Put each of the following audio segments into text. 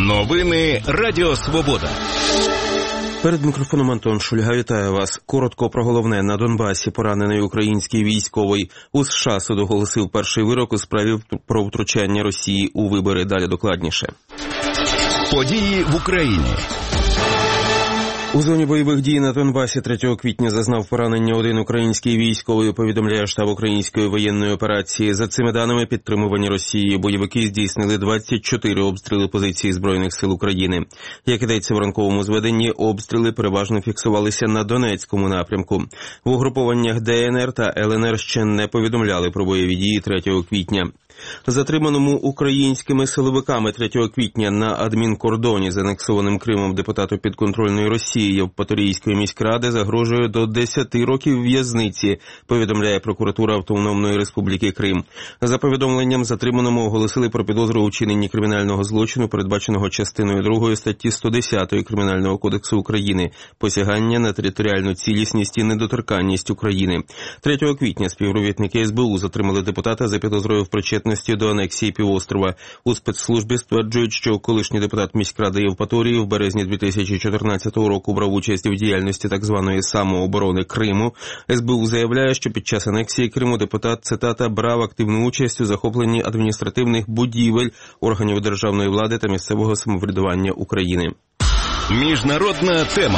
Новини Радіо Свобода. Перед мікрофоном Антон Шульга, вітаю вас. Коротко про головне. На Донбасі поранений український військовий. У США суд оголосив перший вирок у справі про втручання Росії у вибори. Далі докладніше. Події в Україні. У зоні бойових дій на Донбасі 3 квітня зазнав поранення один український військовий, повідомляє штаб української воєнної операції. За цими даними, підтримувані Росією бойовики здійснили 24 обстріли позицій Збройних сил України. Як йдеться в ранковому зведенні, обстріли переважно фіксувалися на Донецькому напрямку. В угрупованнях ДНР та ЛНР ще не повідомляли про бойові дії 3 квітня. Затриманому українськими силовиками 3 квітня на адмінкордоні з анексованим Кримом депутату підконтрольної Росії Євпаторійської міськради загрожує до 10 років в'язниці, повідомляє прокуратура Автономної Республіки Крим. За повідомленням, затриманому оголосили про підозру у вчиненні кримінального злочину, передбаченого частиною 2 статті 110 Кримінального кодексу України «Посягання на територіальну цілісність і недоторканність України». 3 квітня співробітники СБУ затримали депутата за підозрою в причетності до анексії півострова. У спецслужбі стверджують, що колишній депутат міськради Євпаторії в березні 2014 року брав участь у діяльності так званої самооборони Криму. СБУ заявляє, що під час анексії Криму депутат, цитата, брав активну участь у захопленні адміністративних будівель, органів державної влади та місцевого самоврядування України. Міжнародна тема.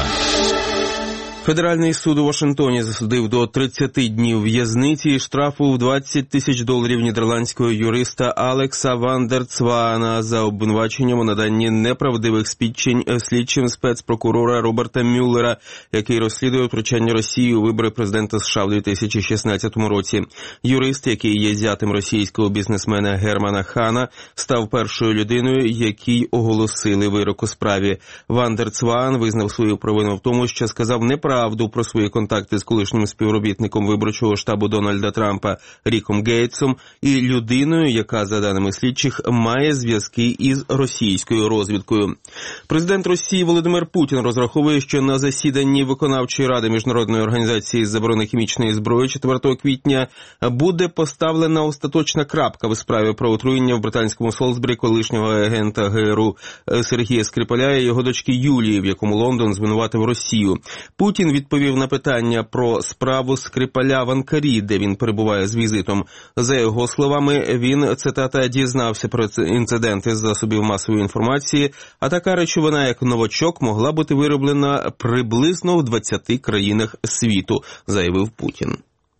Федеральний суд у Вашингтоні засудив до 30 днів в'язниці і штрафу в $20 000 нідерландського юриста Алекса Ван дер Цваана за обвинуваченням у наданні неправдивих свідчень слідчим спецпрокурора Роберта Мюллера, який розслідує втручання Росії у вибори президента США в 2016 році. Юрист, який є зятем російського бізнесмена Германа Хана, став першою людиною, якій оголосили вирок у справі. Ван дер Цваан визнав свою провину в тому, що сказав неправду про свої контакти з колишнім співробітником виборчого штабу Дональда Трампа Ріком Гейтсом і людиною, яка, за даними слідчих, має зв'язки із російською розвідкою. Президент Росії Володимир Путін розраховує, що на засіданні Виконавчої ради Міжнародної організації з заборони хімічної зброї 4 квітня буде поставлена остаточна крапка в справі про отруєння в британському Солсбері колишнього агента ГРУ Сергія Скрипаля і його дочки Юлії, в якому Лондон звинуватив Росію. Путін відповів на питання про справу Скрипаля в Анкарі, де він перебуває з візитом. За його словами, він, цитата, дізнався про інциденти з засобів масової інформації, а така речовина, як новачок, могла бути вироблена приблизно в 20 країнах світу, заявив Путін.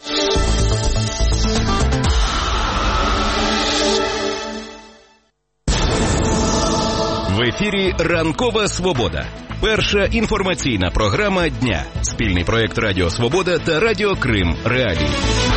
В ефірі «Ранкова Свобода». Перша інформаційна програма дня. Спільний проєкт Радіо Свобода та Радіо Крим Реалії.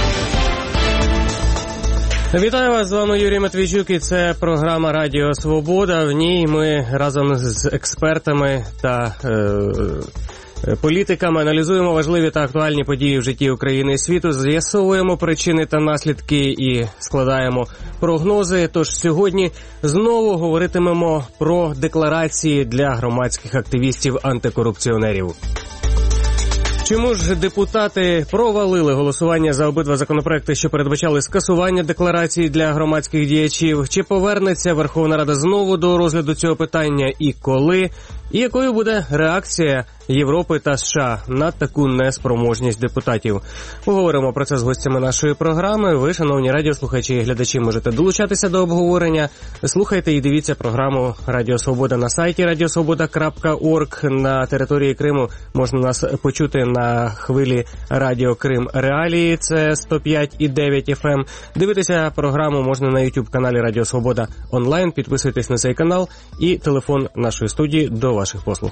Вітаю вас, з вами Юрій Матвійчук, і це програма Радіо Свобода. В ній ми разом з експертами та політиками аналізуємо важливі та актуальні події в житті України і світу, з'ясовуємо причини та наслідки і складаємо прогнози. Тож сьогодні знову говоритимемо про декларації для громадських активістів-антикорупціонерів. Чому ж депутати провалили голосування за обидва законопроекти, що передбачали скасування декларацій для громадських діячів? Чи повернеться Верховна Рада знову до розгляду цього питання і коли? І якою буде реакція Європи та США на таку неспроможність депутатів? Поговоримо про це з гостями нашої програми. Ви, шановні радіослухачі і глядачі, можете долучатися до обговорення. Слухайте і дивіться програму Радіо Свобода на сайті radiosvoboda.org. На території Криму можна нас почути на хвилі Радіо Крим Реалії, це 105,9 FM. Дивитися програму можна на YouTube-каналі Радіо Свобода онлайн. Підписуйтесь на цей канал і телефон нашої студії до ваших послуг.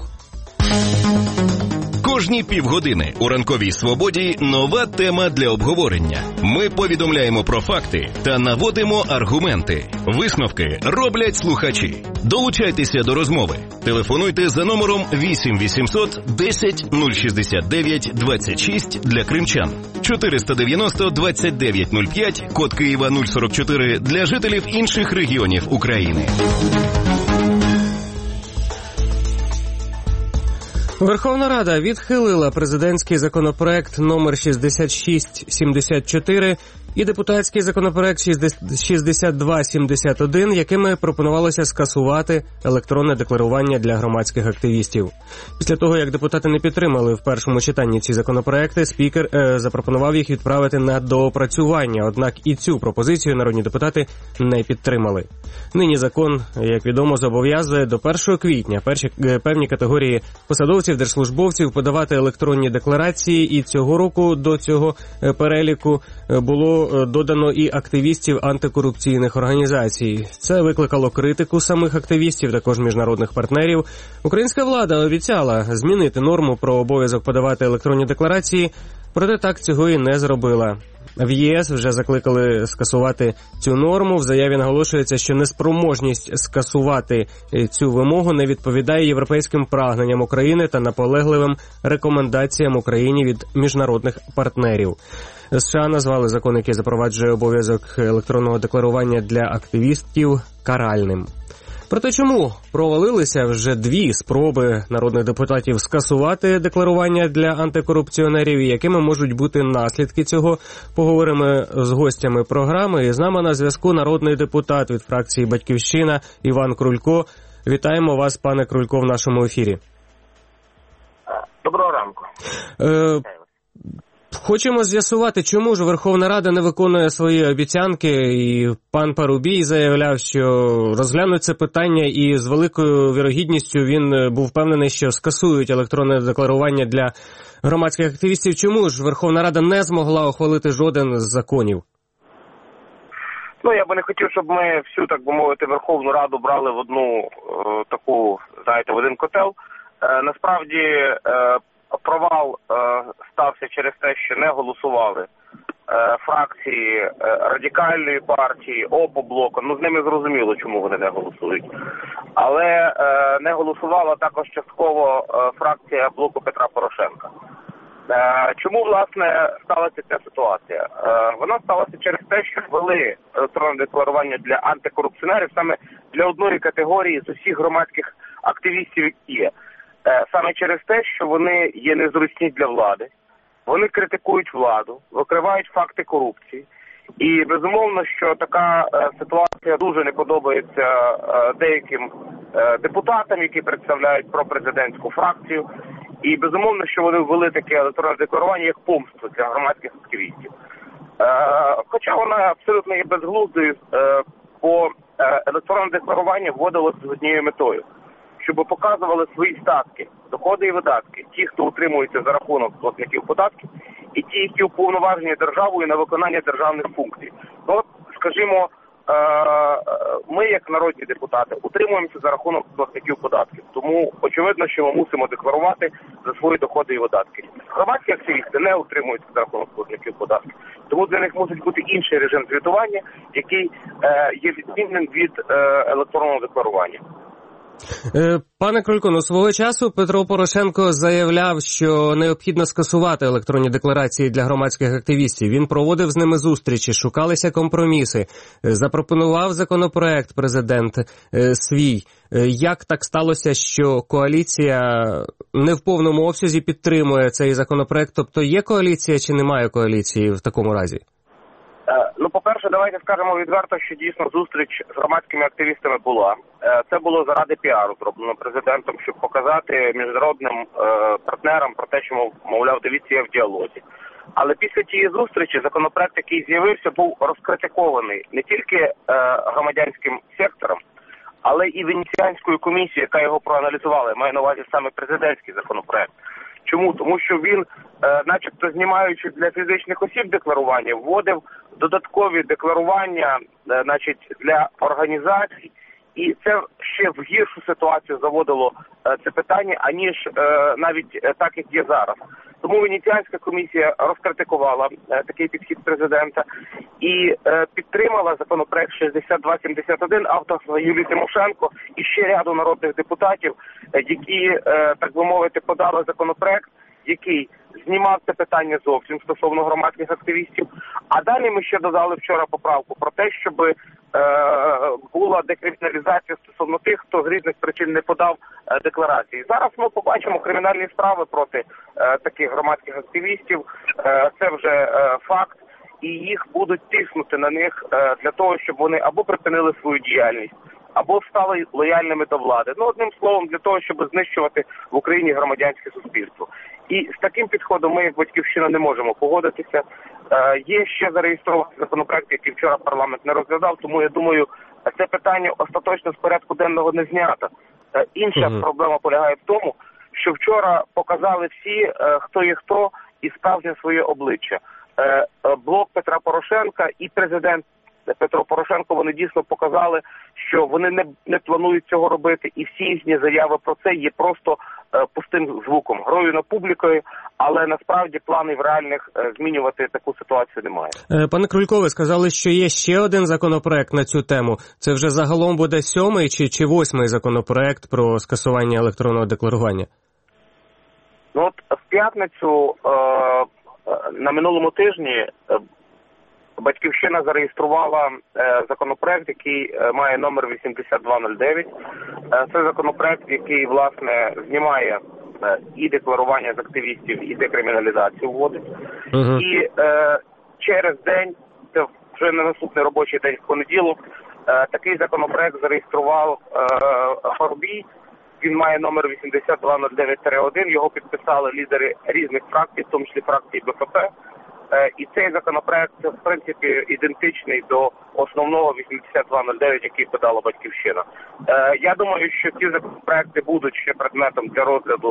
Кожні півгодини у «Ранковій Свободі» нова тема для обговорення. Ми повідомляємо про факти та наводимо аргументи. Висновки роблять слухачі. Долучайтеся до розмови. Телефонуйте за номером 8 800 10 069 26 для кримчан. 490 29 05, код Києва 044 для жителів інших регіонів України. Верховна Рада відхилила президентський законопроект номер 6674, і депутатський законопроект 6271, якими пропонувалося скасувати електронне декларування для громадських активістів. Після того, як депутати не підтримали в першому читанні ці законопроекти, спікер запропонував їх відправити на доопрацювання, однак і цю пропозицію народні депутати не підтримали. Нині закон, як відомо, зобов'язує до 1 квітня певні категорії посадовців, держслужбовців подавати електронні декларації, і цього року до цього переліку було додано і активістів антикорупційних організацій. Це викликало критику самих активістів, також міжнародних партнерів. Українська влада обіцяла змінити норму про обов'язок подавати електронні декларації, проте так цього і не зробила. В ЄС вже закликали скасувати цю норму. В заяві наголошується, що неспроможність скасувати цю вимогу не відповідає європейським прагненням України та наполегливим рекомендаціям Україні від міжнародних партнерів. США назвали закон, який запроваджує обов'язок електронного декларування для активістів, каральним. Проте чому провалилися вже 2 спроби народних депутатів скасувати декларування для антикорупціонерів і якими можуть бути наслідки цього, поговоримо з гостями програми. І з нами на зв'язку народний депутат від фракції «Батьківщина» Іван Крулько. Вітаємо вас, пане Крулько, в нашому ефірі. Доброго ранку. Хочемо з'ясувати, чому ж Верховна Рада не виконує свої обіцянки, і пан Парубій заявляв, що розглянуть це питання, і з великою вірогідністю він був впевнений, що скасують електронне декларування для громадських активістів. Чому ж Верховна Рада не змогла ухвалити жоден з законів? Я би не хотів, щоб ми всю, так би мовити, Верховну Раду брали в одну таку, знаєте, в один котел. Насправді, провал стався через те, що не голосували фракції Радикальної партії, ОПО-блоку. З ними зрозуміло, чому вони не голосують. Але не голосувала також частково фракція блоку Петра Порошенка. Чому, власне, сталася ця ситуація? Вона сталася через те, що ввели електронне декларування для антикорупціонерів саме для одної категорії з усіх громадських активістів, які є. Саме через те, що вони є незручні для влади, вони критикують владу, викривають факти корупції. І, безумовно, що така ситуація дуже не подобається деяким депутатам, які представляють пропрезидентську фракцію. І, безумовно, що вони ввели таке електронне декларування як помсту для громадських активістів. Хоча вона абсолютно є безглуздою, бо електронне декларування вводилося з однією метою, щоб показували свої статки, доходи і видатки, ті, хто утримується за рахунок платників податків, і ті, які уповноважені державою на виконання державних функцій. Скажімо, ми, як народні депутати, утримуємося за рахунок платників податків. Тому, очевидно, що ми мусимо декларувати за свої доходи і видатки. Громадські активісти не утримуються за рахунок платників податків. Тому для них мусить бути інший режим звітування, який є відмінним від електронного декларування. Пане Крулько, свого часу Петро Порошенко заявляв, що необхідно скасувати електронні декларації для громадських активістів. Він проводив з ними зустрічі, шукалися компроміси, запропонував законопроект президент свій. Як так сталося, що коаліція не в повному обсязі підтримує цей законопроект? Тобто є коаліція чи немає коаліції в такому разі? По-перше, давайте скажемо відверто, що дійсно зустріч з громадськими активістами була. Це було заради піару, зроблено президентом, щоб показати міжнародним партнерам про те, що, мовляв, дивіться, я в діалозі. Але після тієї зустрічі законопроект, який з'явився, був розкритикований не тільки громадянським сектором, але і Венеціанською комісією, яка його проаналізувала. Я маю на увазі саме президентський законопроект. Чому? Тому що він, начебто знімаючи для фізичних осіб декларування, вводив додаткові декларування, для організацій, і це ще в гіршу ситуацію заводило це питання, аніж навіть так, як є зараз. Тому Венеціанська комісія розкритикувала такий підхід президента і підтримала законопроект 6271 авторства Юлії Тимошенко і ще ряду народних депутатів, які, так би мовити, подали законопроект, який знімав це питання зовсім стосовно громадських активістів. А далі ми ще додали вчора поправку про те, щоб була декриміналізація стосовно тих, хто з різних причин не подав декларації. Зараз ми побачимо кримінальні справи проти таких громадських активістів. Це вже факт. і їх будуть тиснути на них для того, щоб вони або припинили свою діяльність, або стали лояльними до влади. Ну, одним словом, для того, щоб знищувати в Україні громадянське суспільство. І з таким підходом ми, як Батьківщина, не можемо погодитися. Є ще зареєстрований законопроект, який вчора парламент не розглядав, тому я думаю, це питання остаточно з порядку денного не знято. Інша проблема полягає в тому, що вчора показали всі, хто є хто, і справжнє своє обличчя. Блок Петра Порошенка і президент Петро Порошенко, вони дійсно показали, що вони не планують цього робити, і всі їхні заяви про це є просто пустим звуком, грою на публікою, але насправді планів реальних змінювати таку ситуацію немає. Пане Крулько, ви сказали, що є ще один законопроект на цю тему. Це вже загалом буде 7-й чи 8-й законопроект про скасування електронного декларування? Ну от в п'ятницю на минулому тижні Батьківщина зареєструвала законопроект, який має номер 8209. Це законопроект, який, власне, знімає і декларування з активістів, і декриміналізацію вводить. І через день, це вже на наступний робочий день в понеділок, такий законопроект зареєстрував Парубій. Він має номер 8209-1, його підписали лідери різних фракцій, в тому числі фракції БПП. І цей законопроект, в принципі, ідентичний до основного 8209, який подала Батьківщина. Я думаю, що ці законопроекти будуть ще предметом для розгляду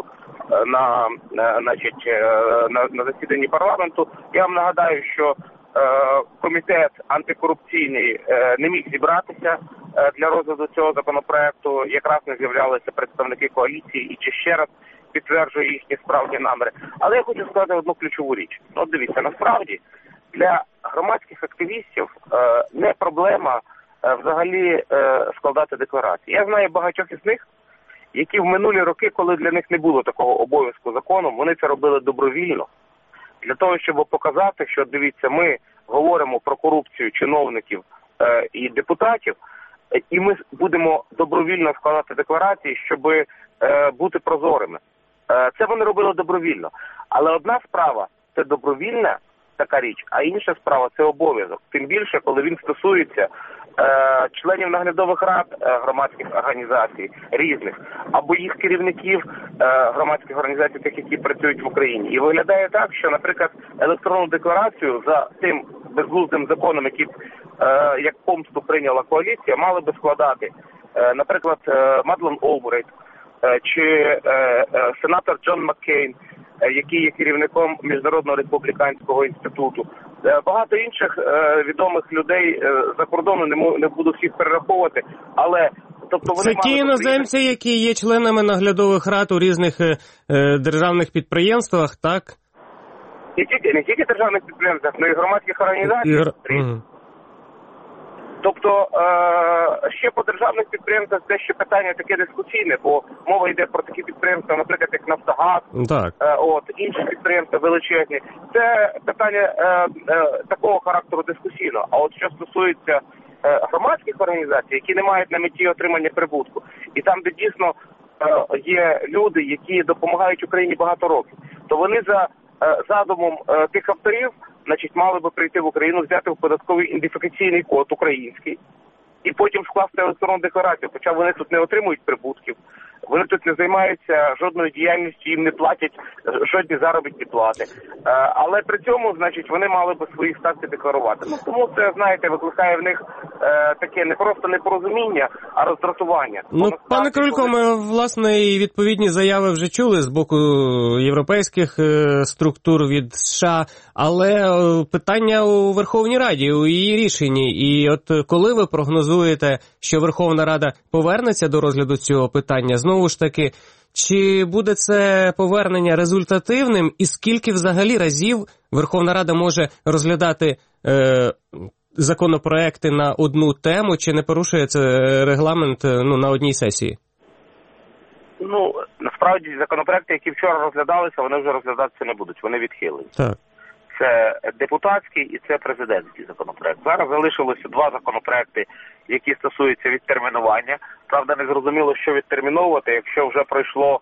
на засіданні парламенту. Я вам нагадаю, що комітет антикорупційний не міг зібратися для розгляду цього законопроекту. Якраз не з'являлися представники коаліції і ще раз підтверджує їхні справді наміри. Але я хочу сказати одну ключову річ. От дивіться, насправді для громадських активістів не проблема взагалі складати декларації. Я знаю багатьох із них, які в минулі роки, коли для них не було такого обов'язку законом, вони це робили добровільно. Для того, щоб показати, що, дивіться, ми говоримо про корупцію чиновників і депутатів, і ми будемо добровільно складати декларації, щоб бути прозорими. Це вони робили добровільно. Але одна справа – це добровільна така річ, а інша справа – це обов'язок. Тим більше, коли він стосується членів наглядових рад громадських організацій різних, або їх керівників громадських організацій, тих, які працюють в Україні. І виглядає так, що, наприклад, електронну декларацію за тим безглуздим законом, який як помсту прийняла коаліція, мали би складати, наприклад, Мадлен Олбрайт, чи сенатор Джон Маккейн, який є керівником Міжнародного республіканського інституту. Багато інших відомих людей за кордону, не буду всіх перераховувати, але тобто вони це ті іноземці, які є членами наглядових рад у різних державних підприємствах, так? Не тільки державних підприємствах, але й громадських організацій. Тобто ще по державних підприємствах це ще питання таке дискусійне, бо мова йде про такі підприємства, наприклад, як Нафтогаз, інші підприємства величезні. Це питання такого характеру дискусійного. А от що стосується громадських організацій, які не мають на меті отримання прибутку, і там, де дійсно є люди, які допомагають Україні багато років, то вони за задумом тих авторів, мали би прийти в Україну, взяти в податковий ідентифікаційний код український і потім скласти електронну декларацію. Хоча вони тут не отримують прибутків, вони тут не займаються жодною діяльністю, їм не платять жодні заробітні плати. Але при цьому, вони мали би свої статки декларувати. Тому це, викликає в них таке не просто непорозуміння, а роздратування. Пане Крулько, ми, власне, і відповідні заяви вже чули з боку європейських структур від США, але питання у Верховній Раді, у її рішенні. І от коли ви прогнозуєте, що Верховна Рада повернеться до розгляду цього питання, знову ж таки, чи буде це повернення результативним і скільки взагалі разів Верховна Рада може розглядати законопроекти на одну тему, чи не порушує це регламент на одній сесії? Насправді законопроекти, які вчора розглядалися, вони вже розглядатися не будуть, вони відхилені. Так. Це депутатський і це президентський законопроект. Зараз залишилося два законопроекти, які стосуються відтермінування. Правда, не зрозуміло, що відтерміновувати, якщо вже пройшло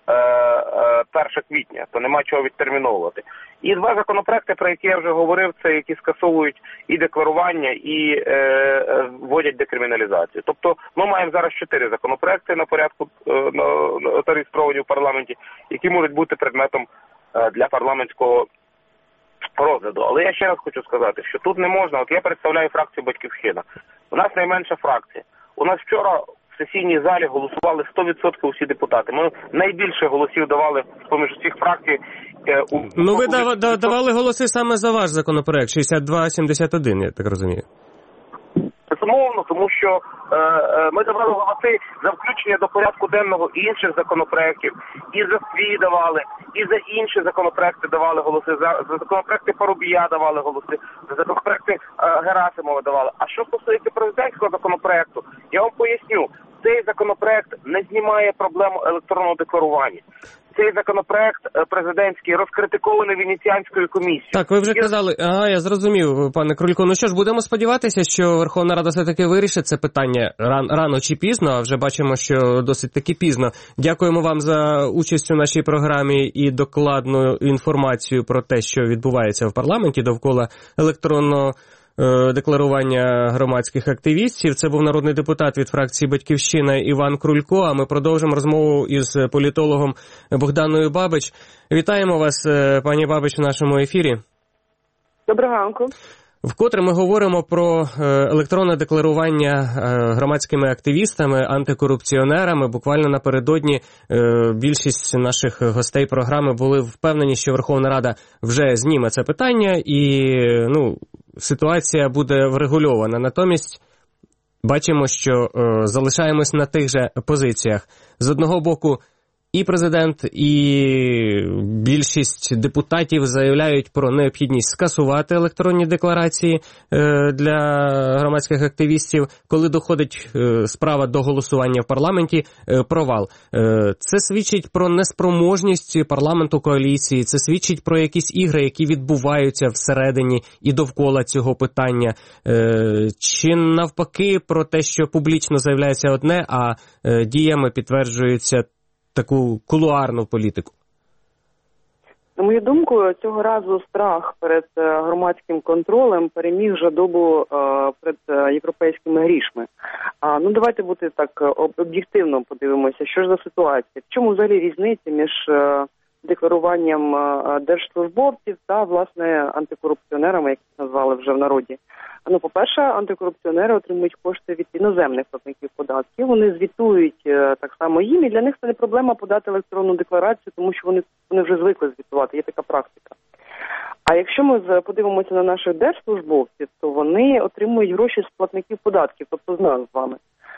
1 квітня, то нема чого відтерміновувати. І 2 законопроекти, про які я вже говорив, це які скасовують і декларування, і вводять декриміналізацію. Тобто ми маємо зараз 4 законопроекти на порядку зареєстровані в парламенті, які можуть бути предметом для парламентського розгляду. Але я ще раз хочу сказати, що тут не можна, от я представляю фракцію «Батьківщина». У нас найменша фракція. У нас вчора в сесійній залі голосували 100% усі депутати. Ми найбільше голосів давали поміж усіх фракцій. Ну ви давали голоси саме за ваш законопроект, 6271, я так розумію. Безумовно, тому що ми давали голоси за включення до порядку денного інших законопроєктів, і за свій давали, і за інші законопроекти давали голоси, за законопроекти Парубія давали голоси, за законопроекти Герасимова давали. А що стосується президентського законопроекту, я вам поясню, цей законопроект не знімає проблему електронного декларування. Цей законопроект президентський розкритикований Венеціанською комісією. Так, ви вже казали, я зрозумів, пане Крулько. Ну що ж, будемо сподіватися, що Верховна Рада все-таки вирішить це питання рано чи пізно, а вже бачимо, що досить таки пізно. Дякуємо вам за участь у нашій програмі і докладну інформацію про те, що відбувається в парламенті довкола електронного декларування громадських активістів. Це був народний депутат від фракції «Батьківщина» Іван Крулько, а ми продовжимо розмову із політологом Богданою Бабич. Вітаємо вас, пані Бабич, в нашому ефірі. Доброго ранку. Вкотре ми говоримо про електронне декларування громадськими активістами, антикорупціонерами. Буквально напередодні більшість наших гостей програми були впевнені, що Верховна Рада вже зніме це питання і ситуація буде врегульована. Натомість бачимо, що залишаємось на тих же позиціях. З одного боку, і президент, і більшість депутатів заявляють про необхідність скасувати електронні декларації для громадських активістів. Коли доходить справа до голосування в парламенті, провал. Це свідчить про неспроможність парламенту коаліції, це свідчить про якісь ігри, які відбуваються всередині і довкола цього питання. Чи навпаки про те, що публічно заявляється одне, а діями підтверджується таку кулуарну політику? На мою думку, цього разу страх перед громадським контролем переміг жадобу перед європейськими грішми. Давайте бути так об'єктивно подивимося, що ж за ситуація. В чому взагалі різниця між декларуванням держслужбовців та, власне, антикорупціонерами, як їх назвали вже в народі? По-перше, антикорупціонери отримують кошти від іноземних платників податків. Вони звітують так само їм, і для них це не проблема подати електронну декларацію, тому що вони вже звикли звітувати, є така практика. А якщо ми подивимося на наших держслужбовців, то вони отримують гроші з платників податків, тобто з нас з вами.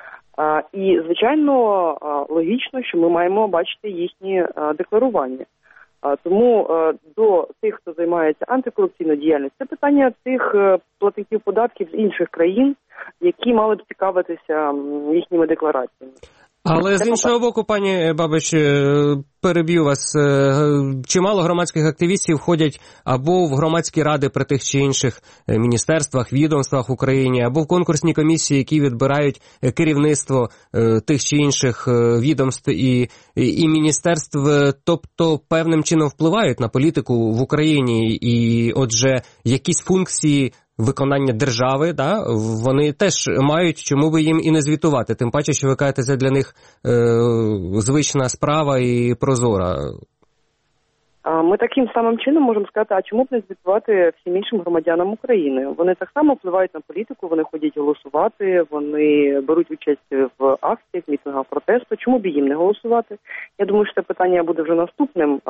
І, звичайно, логічно, що ми маємо бачити їхні декларування. Тому до тих, хто займається антикорупційною діяльністю, це питання тих платників податків з інших країн, які мали б цікавитися їхніми деклараціями. Але з іншого боку, пані Бабич, переб'ю вас, чимало громадських активістів входять або в громадські ради при тих чи інших міністерствах, відомствах в Україні, або в конкурсні комісії, які відбирають керівництво тих чи інших відомств і міністерств, тобто певним чином впливають на політику в Україні, і отже, якісь функції виконання держави, вони теж мають, чому би їм і не звітувати. Тим паче, що ви кажете, це для них звична справа і прозора. Ми таким самим чином можемо сказати, а чому б не звітувати всім іншим громадянам України? Вони так само впливають на політику, вони ходять голосувати, вони беруть участь в акціях, мітингах протесту. Чому б їм не голосувати? Я думаю, що це питання буде вже наступним.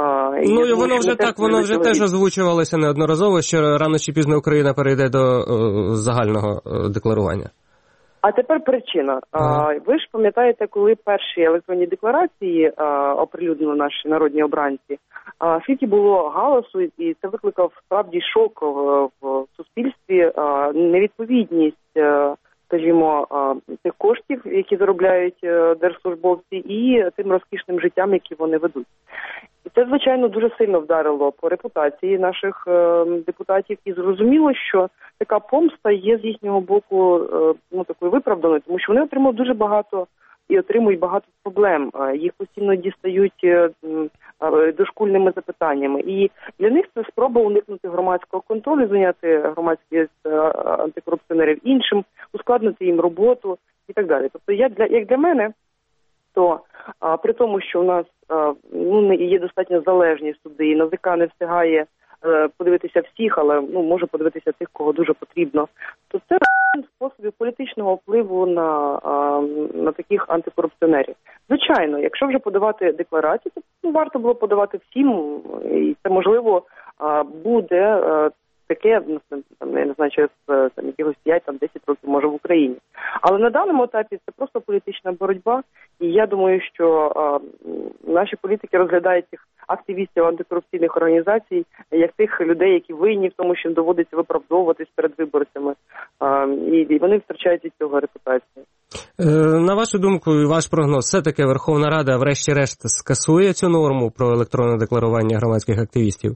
Воно вже теж озвучувалося неодноразово, що рано чи пізно Україна перейде до загального декларування. А тепер причина. Ви ж пам'ятаєте, коли перші електронні декларації оприлюднили наші народні обранці, скільки було галасу, і це викликав справді шок в суспільстві, невідповідність, скажімо, тих коштів, які заробляють держслужбовці, і тим розкішним життям, які вони ведуть. І це, звичайно, дуже сильно вдарило по репутації наших депутатів, і зрозуміло, що така помста є з їхнього боку такою виправданою, тому що вони отримали дуже багато і отримують багато проблем. Їх постійно дістають дошкульними запитаннями. І для них це спроба уникнути громадського контролю, зайняти громадськість антикорупціонерів іншим, ускладнити їм роботу і так далі. Тобто, як для мене, то при тому, що у нас є достатньо залежні суди, і НАЗК не встигає подивитися всіх, але може подивитися тих, кого дуже потрібно, то це один з способів політичного впливу на таких антикорупціонерів. Звичайно, якщо вже подавати декларації, то варто було подавати всім, і це, можливо, буде таке, я не знаю, через якихось 5-10 років, може, в Україні. Але на даному етапі це просто політична боротьба, і я думаю, що наші політики розглядають цих активістів антикорупційних організацій як тих людей, які винні в тому, що їм доводиться виправдовуватись перед виборцями, і вони втрачають від цього репутацію. На вашу думку і ваш прогноз, все-таки Верховна Рада врешті-решт скасує цю норму про електронне декларування громадських активістів?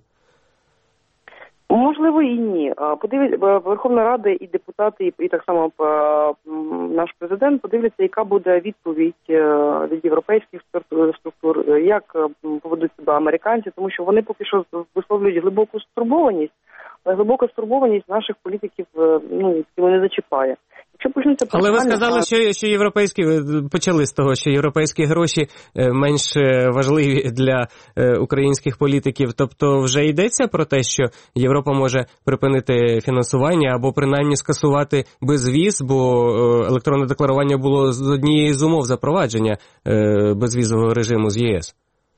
Можливо, і ні. Верховна Рада і депутати, і так само наш президент подивляться, яка буде відповідь від європейських структур, як поведуть себе американці, тому що вони поки що висловлюють глибоку стурбованість, але глибока стурбованість наших політиків не зачіпає. Але ви сказали, що європейські, почали з того, що європейські гроші менш важливі для українських політиків. Тобто вже йдеться про те, що Європа може припинити фінансування або принаймні скасувати безвіз, бо електронне декларування було з однією з умов запровадження безвізового режиму з ЄС.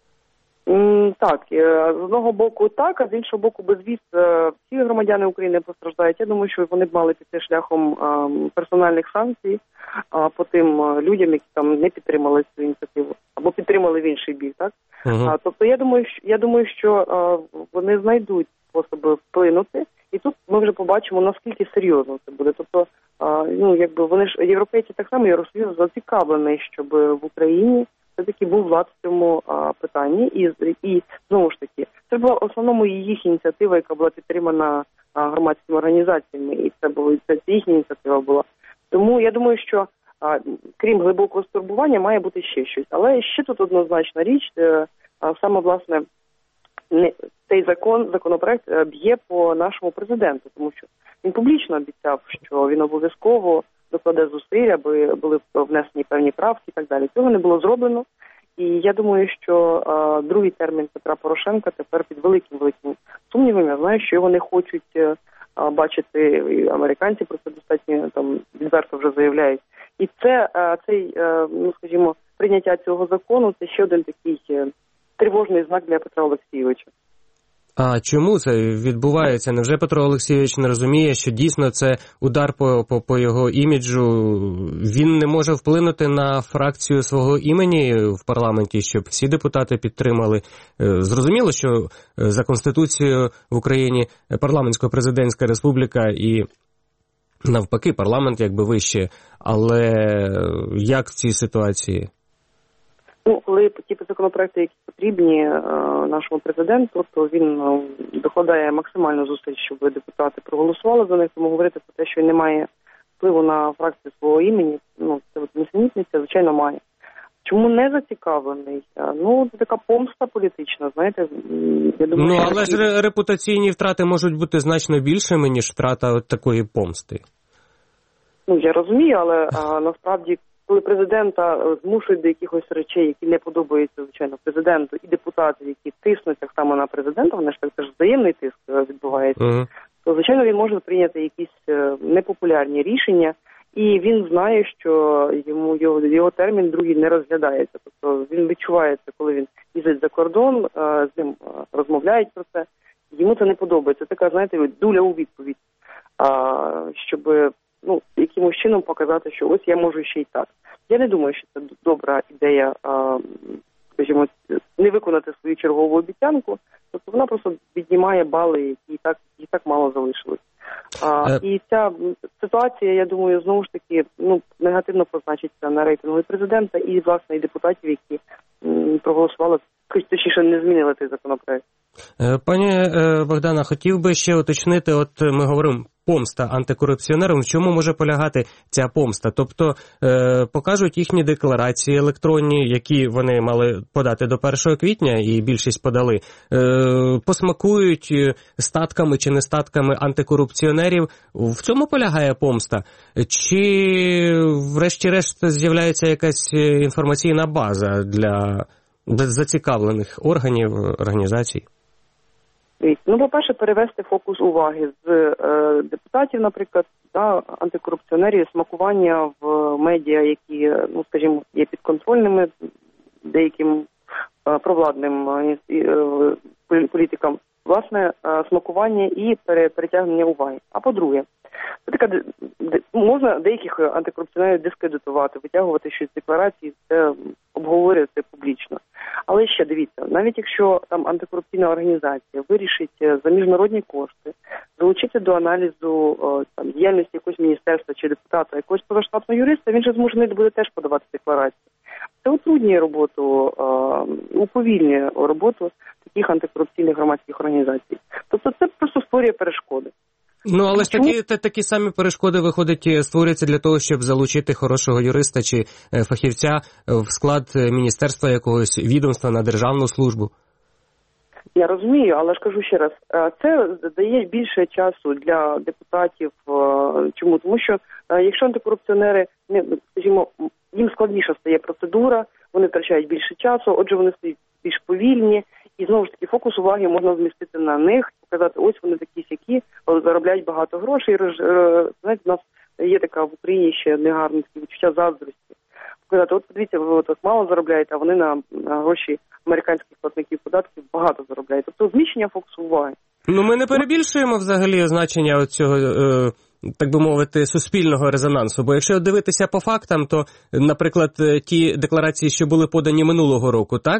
Так, з одного боку так, а з іншого боку безвіз всі громадяни України постраждають. Я думаю, що вони б мали піти шляхом персональних санкцій по тим людям, які там не підтримали цю ініціативу, або підтримали в інший бік, так? Тобто я думаю, що вони знайдуть способи вплинути, і тут ми вже побачимо, наскільки серйозно це буде. Тобто, вони ж, європейці так само, Євросоюз зацікавлений, щоб в Україні все-таки був влад в цьому питанні. І знову ж таки, це була в основному їх ініціатива, яка була підтримана громадськими організаціями, і це їхня ініціатива була. Тому я думаю, що крім глибокого стурбування, має бути ще щось. Але ще тут однозначна річ, саме, власне, цей законопроект б'є по нашому президенту, тому що він публічно обіцяв, що він обов'язково докладе зусиль, аби були внесені певні правки і так далі. Цього не було зроблено. І я думаю, що другий термін Петра Порошенка тепер під великим сумнівом. Я знаю, що його не хочуть бачити, і американці про це достатньо відверто вже заявляють. І цей прийняття цього закону – це ще один такий тривожний знак для Петра Олексійовича. А чому це відбувається? Невже Петро Олексійович не розуміє, що дійсно це удар по його іміджу? Він не може вплинути на фракцію свого імені в парламенті, щоб всі депутати підтримали? Зрозуміло, що за Конституцією в Україні парламентсько-президентська республіка і навпаки парламент якби вище. Але як в цій ситуації? Коли ті законопроекти, які потрібні нашому президенту, то він докладає максимально зусиль, щоб депутати проголосували за них, тому говорити про те, що він не має впливу на фракцію свого імені, це несенітниця, звичайно, має. Чому не зацікавлений? Це така помста політична, знаєте. Я думаю, але ж репутаційні втрати можуть бути значно більшими, ніж втрата такої помсти. Я розумію, але насправді, коли президента змушують до якихось речей, які не подобаються, звичайно, президенту, і депутатів, які тиснуть так само на президента, вони ж так теж взаємний тиск відбувається, то, звичайно, він може прийняти якісь непопулярні рішення, і він знає, що його термін другий не розглядається. Тобто він відчуває це, коли він їздить за кордон, з ним розмовляють про це, йому це не подобається. Це така, знаєте, дуля у відповідь, щоб якимось чином показати, що ось я можу ще й так. Я не думаю, що це добра ідея, скажімо, не виконати свою чергову обіцянку, тобто вона просто піднімає бали, які і так мало залишилось. І ця ситуація, я думаю, знову ж таки, негативно позначиться на рейтингу і президента, і, власне, і депутатів, які проголосували, точніше, не змінили цей законопроект. Пані Богдана, хотів би ще уточнити, от ми говоримо помста антикорупціонерам. В чому може полягати ця помста? Тобто покажуть їхні декларації електронні, які вони мали подати до 1 квітня, і більшість подали, посмакують статками чи нестатками антикорупціонерів. В цьому полягає помста? Чи врешті-решт з'являється якась інформаційна база для зацікавлених органів, організацій? Ну, по-перше, перевести фокус уваги з депутатів, наприклад, антикорупціонерів, смакування в медіа, які, ну, скажімо, є підконтрольними деяким провладним політикам, власне, смакування і перетягнення уваги. А по-друге, можна деяких антикорупціонерів дискредитувати, витягувати щось з декларації, це обговорювати публічно. Але ще дивіться, навіть якщо там антикорупційна організація вирішить за міжнародні кошти долучити до аналізу там діяльності якогось міністерства чи депутата, якогось позаштатного юриста, він же змушений буде теж подавати декларації. Це утруднює роботу, уповільнює роботу таких антикорупційних громадських організацій. Тобто це просто створює перешкоди. Ну, але ж такі самі перешкоди, виходить, створюються для того, щоб залучити хорошого юриста чи фахівця в склад міністерства якогось відомства на державну службу. Я розумію, але ж кажу ще раз, це дає більше часу для депутатів. Чому? Тому що якщо антикорупціонери, скажімо, їм складніша стає процедура, вони втрачають більше часу, отже, вони стають більш повільні, і знову ж таки фокус уваги можна змістити на них, показати, ось вони такі-сякі, заробляють багато грошей. Знаєте, у нас є така в Україні ще негарне відчуття заздрості. Показати, от подивіться, ви от мало заробляєте, а вони на гроші американських платників податків багато заробляють. Тобто зміщення фокусу уваги. Ну, ми не перебільшуємо взагалі значення цього, так би мовити, суспільного резонансу. Бо якщо дивитися по фактам, то, наприклад, ті декларації, що були подані минулого року, так,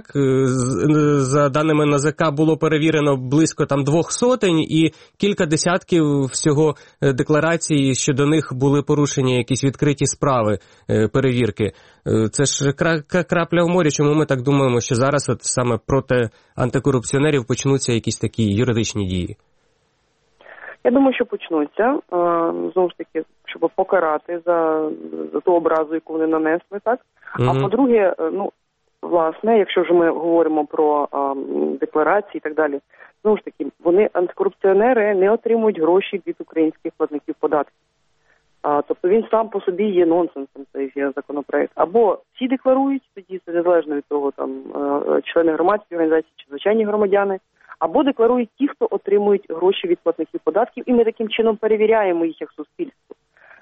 за даними НАЗК, було перевірено близько там 200 і кілька десятків всього декларацій, що до них були порушені якісь відкриті справи перевірки. Це ж крапля в морі, чому ми так думаємо, що зараз от саме проти антикорупціонерів почнуться якісь такі юридичні дії? Я думаю, що почнуться, знову ж таки, щоб покарати за ту образу, яку вони нанесли, так? А по-друге, ну, власне, якщо вже ми говоримо про декларації і так далі, знову ж таки, вони, антикорупціонери, не отримують гроші від українських платників податків. Тобто він сам по собі є нонсенсом, цей законопроект. Або всі декларують, тоді це незалежно від того, там, члени громадської організації чи звичайні громадяни, або декларують ті, хто отримують гроші від платників податків, і ми таким чином перевіряємо їх як суспільство.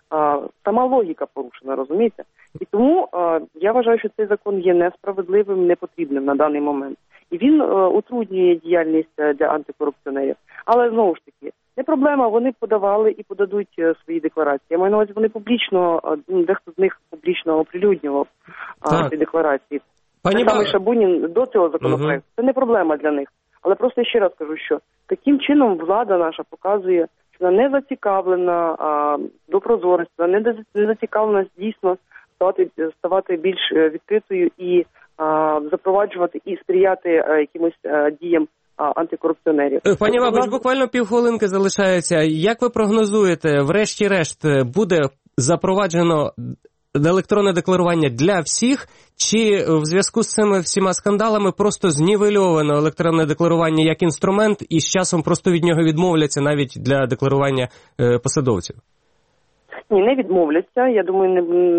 Сама логіка порушена, розумієте? І тому я вважаю, що цей закон є несправедливим, непотрібним на даний момент. І він утруднює діяльність для антикорупціонерів. Але, знову ж таки, не проблема, вони подавали і подадуть свої декларації. Я маю на увазі, вони публічно, дехто з них публічно оприлюднював ці декларації. Саме Шабунін до цього законопроекту. Це не проблема для них. Але просто ще раз кажу, що таким чином влада наша показує, що вона не зацікавлена до прозорості, вона не зацікавлена дійсно ставати більш відкритою і запроваджувати і сприяти якимось діям антикорупціонерів. Пані Бабич, буквально півхвилинки залишається. Як ви прогнозуєте, врешті-решт буде запроваджено електронне декларування для всіх, чи в зв'язку з цими всіма скандалами просто знівельовано електронне декларування як інструмент і з часом просто від нього відмовляться навіть для декларування посадовців? Ні, не відмовляться. Я думаю,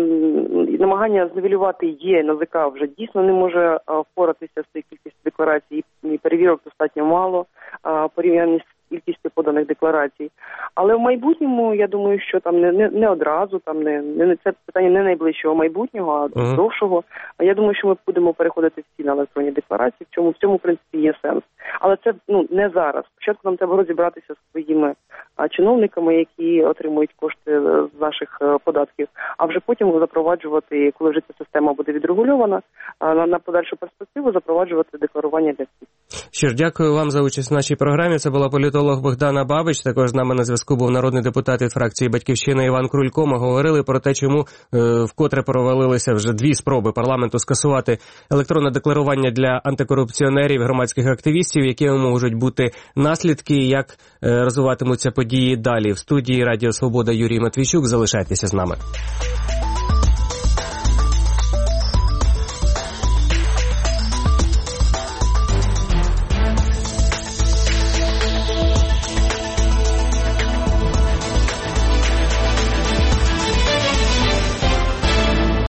намагання знівелювати є. НАЗК вже дійсно не може впоратися з цією кількістю декларацій. І перевірок достатньо мало порівняно з кількістю поданих декларацій. Але в майбутньому, я думаю, що там не одразу, там не це питання не найближчого майбутнього, а довшого. Я думаю, що ми будемо переходити всі на електронні декларації, в цьому в принципі є сенс. Але це не зараз. Спочатку нам треба розібратися з своїми чиновниками, які отримують кошти з наших податків, а вже потім запроваджувати, коли вже ця система буде відрегульована, на подальшу перспективу запроваджувати декларування для всіх. Що ж, дякую вам за участь в нашій програмі. Це була політолог Богдана Богдана Бабич. Також з нами на зв'язку був народний депутат від фракції «Батьківщина» Іван Крулько. Ми говорили про те, чому вкотре провалилися вже 2 спроби парламенту скасувати електронне декларування для антикорупціонерів, громадських активістів, які можуть бути наслідки, як розвиватимуться події далі. В студії Радіо Свобода Юрій Матвійчук. Залишайтеся з нами.